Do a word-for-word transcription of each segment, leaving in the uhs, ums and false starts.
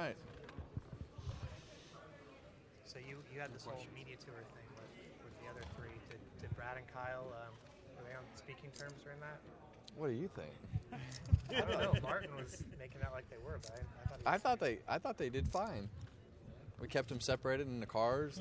right. So you, you had this whole media tour thing with, with the other three. Did, did Brad and Kyle, um, were they on speaking terms during that? What do you think? I don't know. Martin was making out like they were, but I, I thought he was I thought they I thought they did fine. We kept them separated in the cars.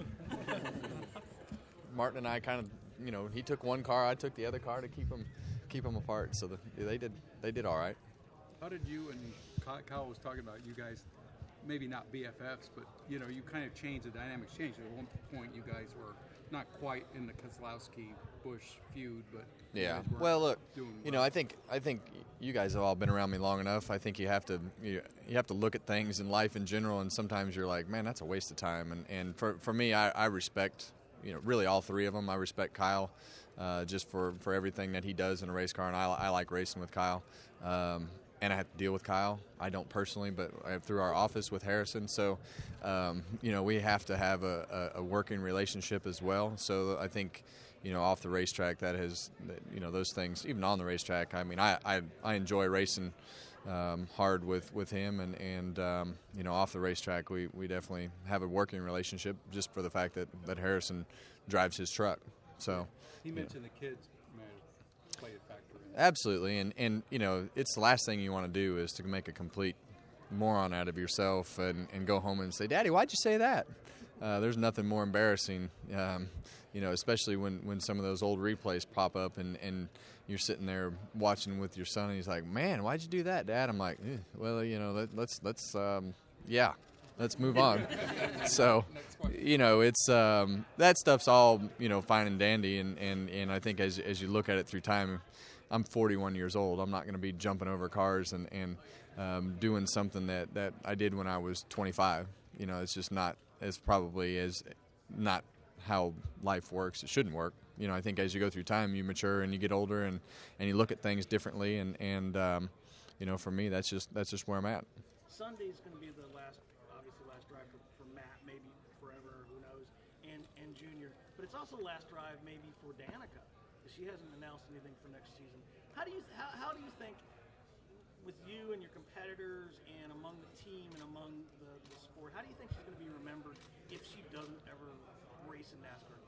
Martin and I kind of, you know, he took one car, I took the other car to keep them keep them apart. So the, they did they did all right. How did you and Ky- Kyle was talking about you guys, maybe not B F Fs, but you know, you kind of changed the dynamics. Changed at one point. You guys were not quite in the Keselowski Busch feud, but you Yeah. guys weren't Well, look, doing well. you know, I think I think you guys have all been around me long enough. I think you have to you, you have to look at things in life in general, and sometimes you're like, man, that's a waste of time. And and for for me, I, I respect, you know, really all three of them. I respect Kyle uh, just for, for everything that he does in a race car, and I, I like racing with Kyle. Um, and I have to deal with Kyle. I don't personally, but I have through our office with Harrison. So, um, you know, we have to have a, a, a working relationship as well. So I think, you know, off the racetrack, that has, you know, those things, even on the racetrack, I mean, I, I, I enjoy racing um, hard with, with him. And, and um, you know, off the racetrack, we, we definitely have a working relationship just for the fact that, that Harrison drives his truck. So he mentioned the kids man, played a factor in that. Absolutely, and, and you know, it's the last thing you want to do is to make a complete moron out of yourself and, and go home and say, Daddy, why'd you say that? Uh, there's nothing more embarrassing, um, you know, especially when, when some of those old replays pop up and, and you're sitting there watching with your son and he's like, man, why'd you do that, Dad? I'm like, eh, well, you know, let, let's, let's, um, yeah, let's move on. So, you know, it's um, that stuff's all, you know, fine and dandy, and, and, and I think as as you look at it through time, I'm forty-one years old. I'm not going to be jumping over cars and, and um, doing something that, that I did when I was twenty-five. You know, it's just not as probably as not how life works. It shouldn't work. You know, I think as you go through time, you mature and you get older and, and you look at things differently. And, and um, you know, for me, that's just that's just where I'm at. Sunday's going to be the last, obviously last drive for, for Matt, maybe forever, who knows, and, and Junior. But it's also last drive maybe for Danica. She hasn't announced anything for next season. How do you how, how do you think, with you and your competitors and among the team and among the, the sport, how do you think she's going to be remembered if she doesn't ever race in NASCAR?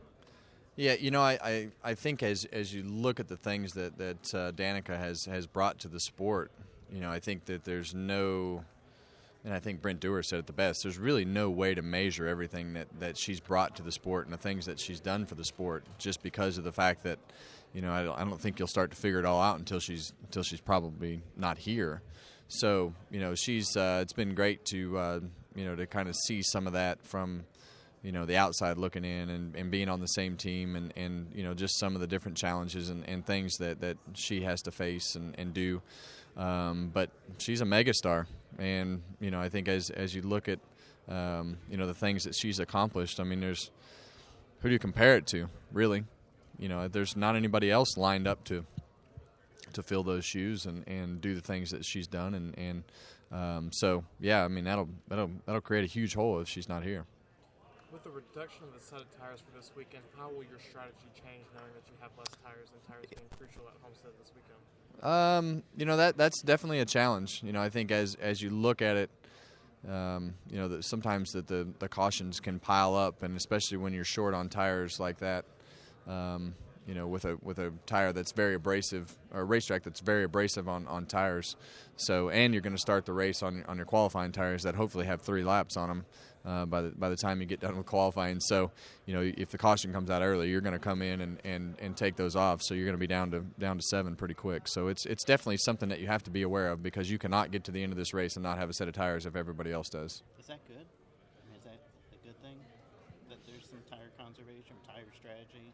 Yeah, you know, I, I, I think as as you look at the things that that uh, Danica has has brought to the sport, you know, I think that there's no, and I think Brent Dewar said it the best, there's really no way to measure everything that, that she's brought to the sport and the things that she's done for the sport, just because of the fact that, you know, I don't, I don't think you'll start to figure it all out until she's until she's probably not here. So, you know, she's uh, it's been great to uh, you know to kind of see some of that from, you know, the outside looking in and, and being on the same team and, and, you know, just some of the different challenges and, and things that, that she has to face and, and do. Um, but she's a megastar. And, you know, I think as as you look at, um, you know, the things that she's accomplished, I mean, there's – who do you compare it to, really? You know, there's not anybody else lined up to to fill those shoes and, and do the things that she's done. And, and um, so, yeah, I mean, that'll, that'll, that'll create a huge hole if she's not here. With the reduction of the set of tires for this weekend, how will your strategy change knowing that you have less tires and tires being crucial at Homestead this weekend? Um, you know, that that's definitely a challenge. You know, I think as as you look at it, um, you know, that sometimes that the, the cautions can pile up, and especially when you're short on tires like that, um, you know, with a with a tire that's very abrasive, or a racetrack that's very abrasive on, on tires. So, and you're going to start the race on on your qualifying tires that hopefully have three laps on them. Uh, by the by the time you get done with qualifying. So, you know, if the caution comes out early, you're going to come in and, and, and take those off. So you're going to be down to down to seven pretty quick. So it's it's definitely something that you have to be aware of, because you cannot get to the end of this race and not have a set of tires if everybody else does. Is that good? I mean, is that a good thing, that there's some tire conservation or tire strategy?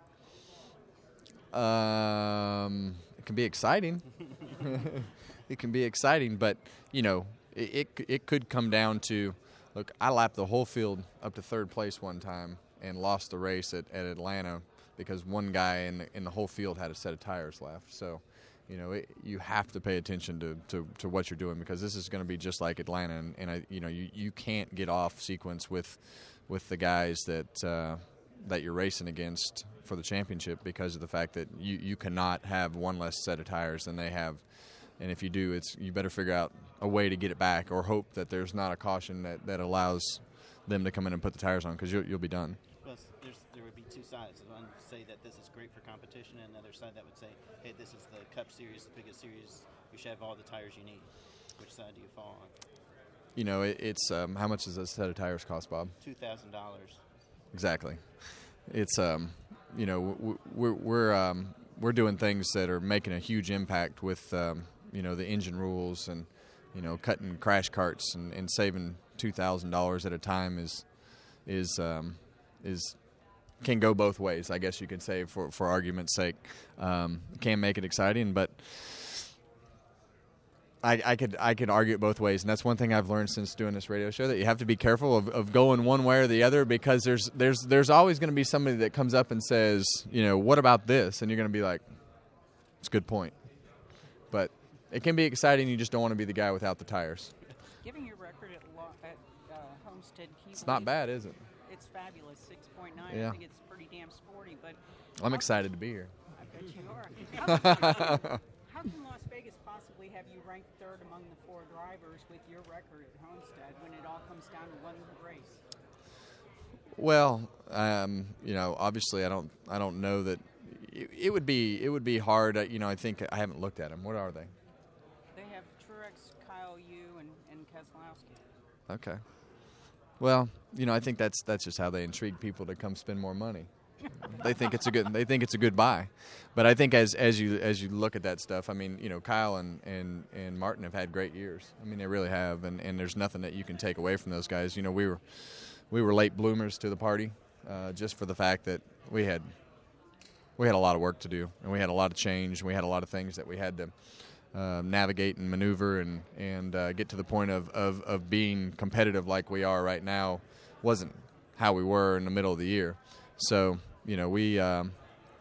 Um, it can be exciting. It can be exciting, but, you know, it, it it could come down to, look, I lapped the whole field up to third place one time and lost the race at, at Atlanta because one guy in the, in the whole field had a set of tires left. So, you know, it, you have to pay attention to, to, to what you're doing, because this is going to be just like Atlanta. And, and I, you know, you, you can't get off sequence with with the guys that uh, that you're racing against for the championship, because of the fact that you, you cannot have one less set of tires than they have. and if you do, it's you better figure out a way to get it back, or hope that there's not a caution that, that allows them to come in and put the tires on, because you'll, you'll be done. Plus, there's, there would be two sides. One would say that this is great for competition, and another side that would say, hey, this is the Cup Series, the biggest series. You should have all the tires you need. Which side do you fall on? You know, it, it's um, how much does a set of tires cost, Bob? Two thousand dollars. Exactly. It's um, you know, w- we're we're um, we're doing things that are making a huge impact with um, you know, the engine rules, and you know, cutting crash carts and, and saving two thousand dollars at a time is is um, is can go both ways, I guess you could say, for for argument's sake. Um, can make it exciting, but I, I could I could argue it both ways, and that's one thing I've learned since doing this radio show, that you have to be careful of, of going one way or the other, because there's there's there's always going to be somebody that comes up and says, you know, what about this? And you're going to be like, it's a good point. But it can be exciting. You just don't want to be the guy without the tires. Giving your record at, Lo- at uh, Homestead Key, It's not bad, is it? It's fabulous, six point nine. Yeah. I think it's pretty damn sporty. But I'm excited to be here. I bet you are. How can, how can Las Vegas possibly have you ranked third among the four drivers with your record at Homestead when it all comes down to one race? Well, um, you know, obviously, I don't, I don't know that it, it would be, it would be hard. Uh, you know, I think I haven't looked at them. What are they? They have Truex, Kyle Yu, and, and Keselowski. Okay. Well, you know, I think that's that's just how they intrigue people to come spend more money. They think it's a good, they think it's a good buy. But I think as as you as you look at that stuff, I mean, you know, Kyle and, and, and Martin have had great years. I mean, they really have, and, and there's nothing that you can take away from those guys. You know, we were we were late bloomers to the party, uh, just for the fact that we had we had a lot of work to do, and we had a lot of change, and we had a lot of things that we had to uh, navigate and maneuver and and uh, get to the point of, of, of being competitive like we are right now. Wasn't how we were in the middle of the year. So, you know, we um,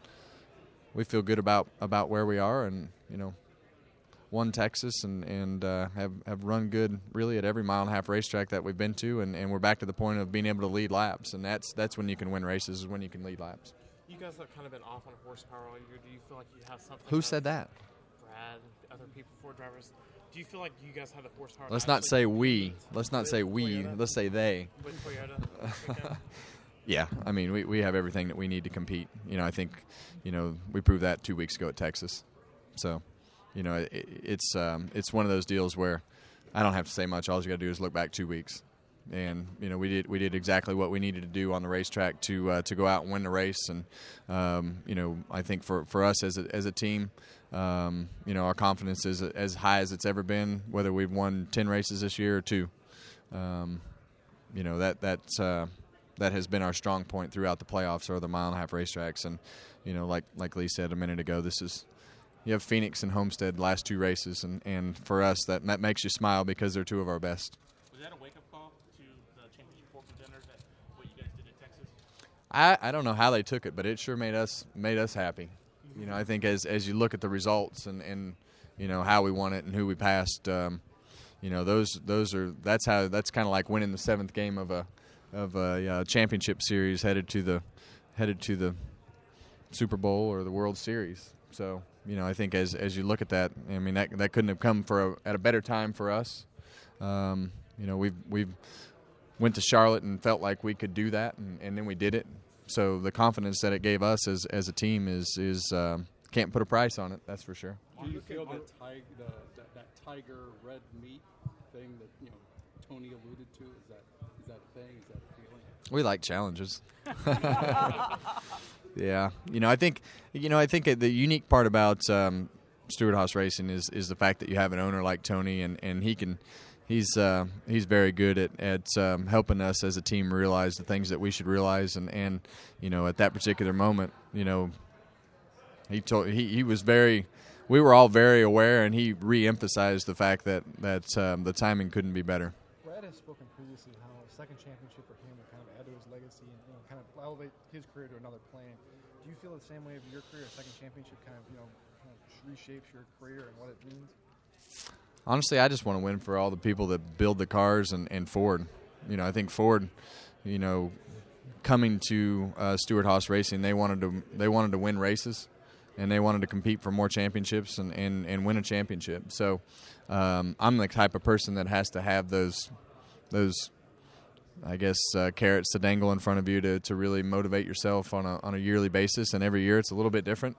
we feel good about, about where we are, and, you know, won Texas and, and uh, have, have run good really at every mile and a half racetrack that we've been to, and, and we're back to the point of being able to lead laps, and that's that's when you can win races, is when you can lead laps. You guys have kind of been off on horsepower all year. Do you feel like you have something? Who said that? Brad, other people, Ford drivers. Do you feel like you guys have the horsepower? Let's to not actually say compete we. Let's not with say we. Toyota? Let's say they. With Toyota this weekend? Yeah, I mean, we, we have everything that we need to compete. You know, I think, you know, we proved that two weeks ago at Texas. So, you know, it, it's um, it's one of those deals where I don't have to say much. All you got to do is look back two weeks, and you know, we did we did exactly what we needed to do on the racetrack to uh, to go out and win the race. And um, you know, I think for, for us as a as a team, um, you know, our confidence is as high as it's ever been. Whether we've won ten races this year or two, um, you know, that that's. Uh, That has been our strong point throughout the playoffs, or the mile and a half racetracks. And, you know, like like Lee said a minute ago, this is you have Phoenix and Homestead last two races, and, and for us that that makes you smile because they're two of our best. Was that a wake up call to the championship four contenders that what you guys did at Texas? I, I don't know how they took it, but it sure made us made us happy. You know, I think as as you look at the results and, and you know how we won it and who we passed, um, you know, those those are that's how that's kind of like winning the seventh game of a. of a uh, championship series headed to the headed to the Super Bowl or the World Series. So, you know, I think as as you look at that, I mean, that that couldn't have come for a, at a better time for us. Um, you know, we've we've went to Charlotte and felt like we could do that, and, and then we did it. So the confidence that it gave us as as a team is is um, can't put a price on it. That's for sure. Do you feel that, tig- the, that that tiger red meat thing that you know Tony alluded to? Is that is that a thing? Is that a feeling? We like challenges. Yeah, you know, I think, you know, I think the unique part about um, Stewart-Haas Racing is is the fact that you have an owner like Tony, and, and he can, he's uh, he's very good at at um, helping us as a team realize the things that we should realize, and, and you know, at that particular moment, you know, he told he he was very. We were all very aware, and he re-emphasized the fact that that um, the timing couldn't be better. Brad has spoken previously how a second championship for him would kind of add to his legacy and you know, kind of elevate his career to another plane. Do you feel the same way of your career? A second championship kind of you know kind of reshapes your career and what it means? Honestly, I just want to win for all the people that build the cars and, and Ford. You know, I think Ford, you know, coming to uh, Stewart-Haas Racing, they wanted to they wanted to win races. and they wanted to compete for more championships and, and, and win a championship. So um, I'm the type of person that has to have those those I guess uh, carrots to dangle in front of you to, to really motivate yourself on a on a yearly basis, and every year it's a little bit different.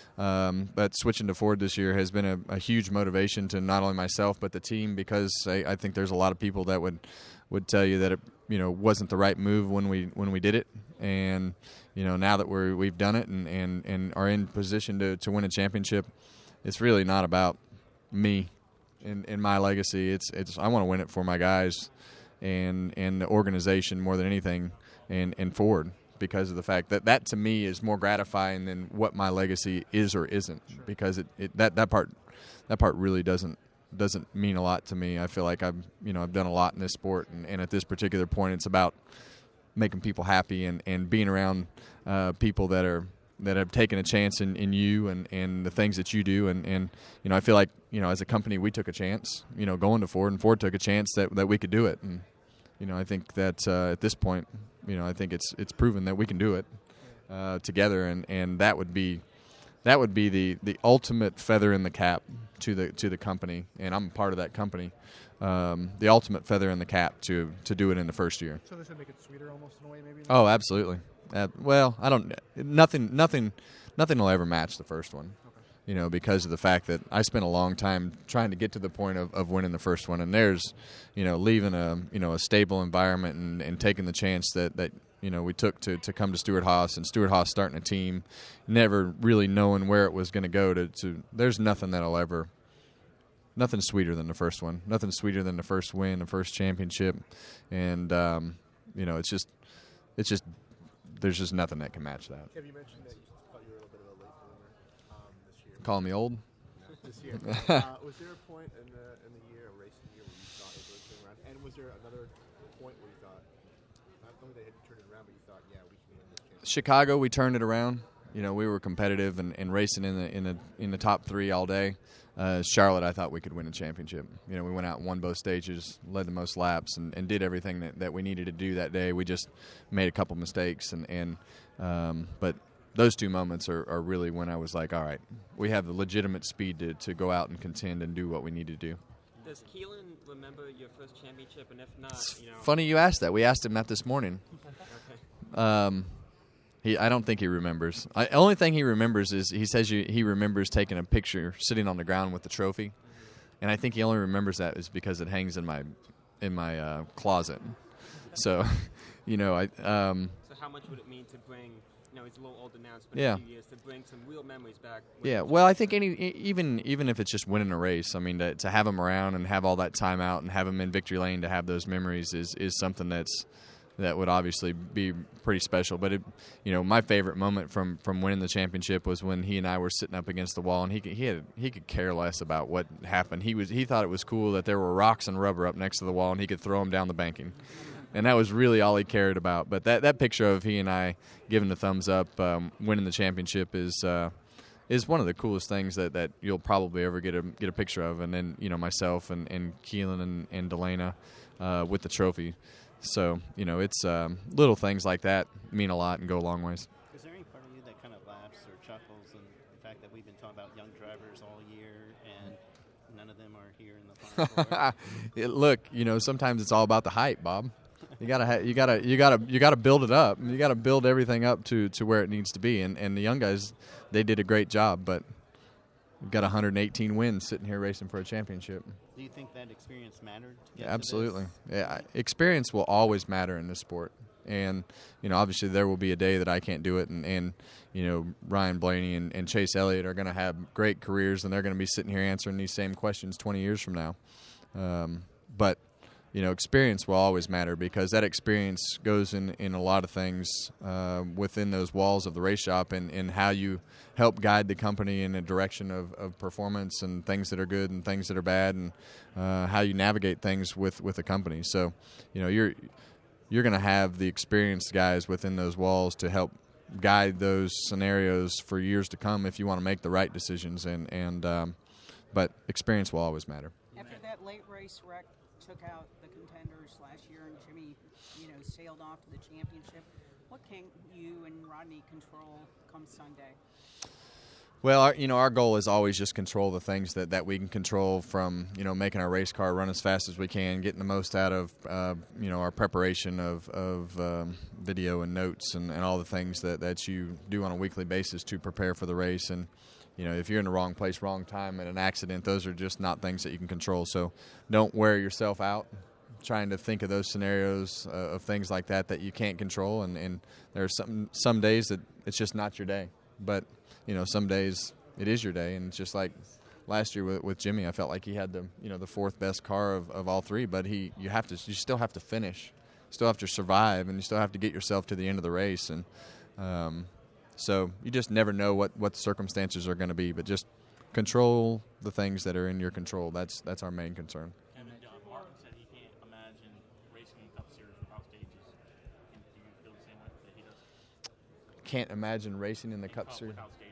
Um, but switching to Ford this year has been a, a huge motivation to not only myself but the team, because I, I think there's a lot of people that would would tell you that it you know wasn't the right move when we when we did it, and you know now that we're we've done it and, and, and are in position to, to win a championship, it's really not about me and, and my legacy. It's it's I want to win it for my guys and and the organization more than anything, and, and Ford, because of the fact that that to me is more gratifying than what my legacy is or isn't. Sure. Because it, it that that part that part really doesn't doesn't mean a lot to me. I feel like I've you know I've done a lot in this sport, and, and at this particular point it's about making people happy and, and being around uh, people that are that have taken a chance in, in you and, and the things that you do, and, and you know I feel like you know as a company we took a chance you know going to Ford, and Ford took a chance that, that we could do it, and you know I think that uh, at this point you know I think it's it's proven that we can do it uh, together, and, and that would be that would be the, the ultimate feather in the cap to the to the company, and I'm part of that company. Um, the ultimate feather in the cap to to do it in the first year. So this would make it sweeter almost in a way, maybe? Oh, absolutely. Uh, well, I don't. Nothing, nothing, nothing will ever match the first one. Okay. You know, because of the fact that I spent a long time trying to get to the point of, of winning the first one, and there's, you know, leaving a you know a stable environment and, and taking the chance that, that you know we took to, to come to Stewart-Haas, and Stewart-Haas starting a team, never really knowing where it was going to go. To, to there's nothing that'll ever. Nothing sweeter than the first one. Nothing sweeter than the first win, the first championship, and um, you know, it's just, it's just, there's just nothing that can match that. Have you mentioned that you thought you were a little bit of a late bloomer um, this year? Calling me old? No, this year. uh, was there a point in the in the year, a racing year, where you thought it was going around? And was there another point where you thought, not only they had turned it around, but you thought, yeah, we can win this championship? Chicago, we turned it around. You know, we were competitive and, and racing in the in the in the top three all day. Uh, Charlotte, I thought we could win a championship. You know, we went out and won both stages, led the most laps, and, and did everything that, that we needed to do that day. We just made a couple mistakes, and, and um, but those two moments are, are really when I was like, all right, we have the legitimate speed to, to go out and contend and do what we need to do. Does Keelan remember your first championship? And if not, It's you know. funny you asked that. We asked him that this morning. Okay. Um, He, I don't think he remembers. The only thing he remembers is he says you, he remembers taking a picture sitting on the ground with the trophy, mm-hmm. and I think he only remembers that is because it hangs in my in my uh, closet. So, you know, I. Um, so how much would it mean to bring? You know, he's a little older now. It's been yeah. a few years to bring some real memories back. Yeah. Well, I think any even even if it's just winning a race, I mean, to, to have him around and have all that time out and have him in victory lane to have those memories is is something that's. That would obviously be pretty special. But, it, you know, my favorite moment from, from winning the championship was when he and I were sitting up against the wall, and he could, he had he could care less about what happened. He was he thought it was cool that there were rocks and rubber up next to the wall, and he could throw them down the banking. And that was really all he cared about. But that, that picture of he and I giving the thumbs up, um, winning the championship is uh, is one of the coolest things that, that you'll probably ever get a get a picture of. And then, you know, myself and, and Keelan and, and Delana uh, with the trophy. So, you know, it's um, little things like that mean a lot and go a long ways. Is there any part of you that kind of laughs or chuckles in the fact that we've been talking about young drivers all year and none of them are here in the Final Four? Look, you know, sometimes it's all about the hype, Bob. You gotta, ha- you gotta, you gotta, you gotta build it up. You gotta build everything up to, to where it needs to be. And, and the young guys, they did a great job, but we've got one hundred eighteen wins sitting here racing for a championship. Do you think that experience mattered? To get Yeah, absolutely. To this? Yeah, experience will always matter in this sport, and you know, obviously, there will be a day that I can't do it, and, and you know, Ryan Blaney and, and Chase Elliott are going to have great careers, and they're going to be sitting here answering these same questions twenty years from now. Um, but you know, experience will always matter because that experience goes in, in a lot of things uh, within those walls of the race shop, and, and how you help guide the company in a direction of, of performance and things that are good and things that are bad, and uh, how you navigate things with, with a company. So, you know, you're you're going to have the experienced guys within those walls to help guide those scenarios for years to come if you want to make the right decisions. And, and um, but experience will always matter. After that late race wreck took out the contenders last year and Jimmy, you know, sailed off to the championship, what can you and Rodney control come Sunday? Well, our, you know, our goal is always just control the things that, that we can control, from, you know, making our race car run as fast as we can, getting the most out of, uh, you know, our preparation of, of um, video and notes and, and all the things that, that you do on a weekly basis to prepare for the race. And, you know, if you're in the wrong place, wrong time, and an accident, those are just not things that you can control. So don't wear yourself out trying to think of those scenarios uh, of things like that that you can't control. And, and there are some, some days that it's just not your day. But you know, some days it is your day, and it's just like last year with, with Jimmy. I felt like he had the you know the fourth best car of, of all three, but he you have to you still have to finish, you still have to survive, and you still have to get yourself to the end of the race, and um, so you just never know what, what the circumstances are going to be. But just control the things that are in your control. That's that's our main concern. And uh, Martin said he can't imagine racing in Cup Series without stages. And do you feel the same way that he does? Can't imagine racing in the In Cup Cup Series. without stages.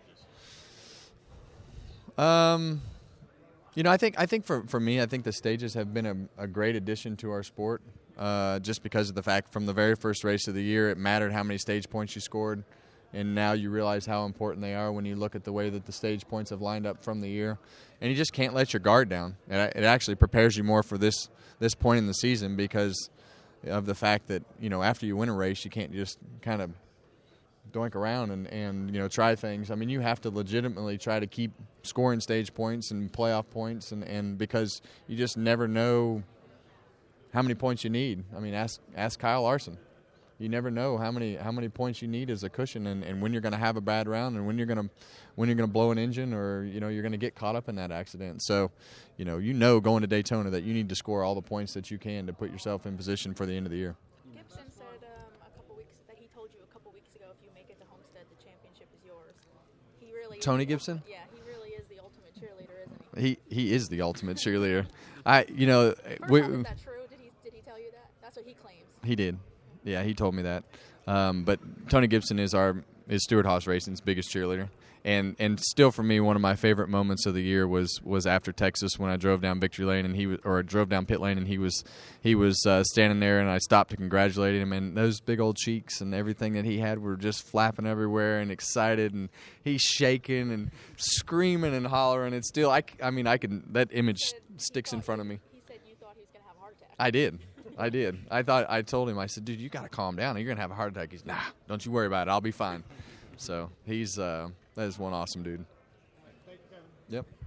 Um, you know, I think I think for, for me, I think the stages have been a, a great addition to our sport. Uh, just because of the fact from the very first race of the year, it mattered how many stage points you scored, and now you realize how important they are when you look at the way that the stage points have lined up from the year. And you just can't let your guard down. It, it actually prepares you more for this this point in the season because of the fact that you know after you win a race, you can't just kind of doink around and, and you know try things. I mean, you have to legitimately try to keep scoring stage points and playoff points, and, and because you just never know how many points you need. I mean, ask ask Kyle Larson. You never know how many how many points you need as a cushion, and, and when you're going to have a bad round, and when you're going to when you're going to blow an engine, or you know you're going to get caught up in that accident. So, you know, you know going to Daytona that you need to score all the points that you can to put yourself in position for the end of the year. Gibson said um, a couple weeks that he told you a couple weeks ago, if you make it to Homestead, the championship is yours. He really Tony is, Gibson? Yeah, he really is the ultimate cheerleader, isn't he? He he is the ultimate cheerleader. I you know First we, off, is that true? Did he did he tell you that? That's what he claims. He did. Yeah, he told me that. Um, but Tony Gibson is our is Stewart Haas Racing's biggest cheerleader, and and still for me one of my favorite moments of the year was was after Texas when I drove down victory lane and he was, or I drove down pit lane and he was he was uh, standing there and I stopped to congratulate him, and those big old cheeks and everything that he had were just flapping everywhere and excited, and he's shaking and screaming and hollering. And still I, I mean I can that image sticks in front of me. He said you thought he was going to have a heart attack. I did. I did. I thought I told him. I said, "Dude, you got to calm down. You're gonna have a heart attack." He's, "Nah, don't you worry about it. I'll be fine." So he's uh, that is one awesome dude. Yep.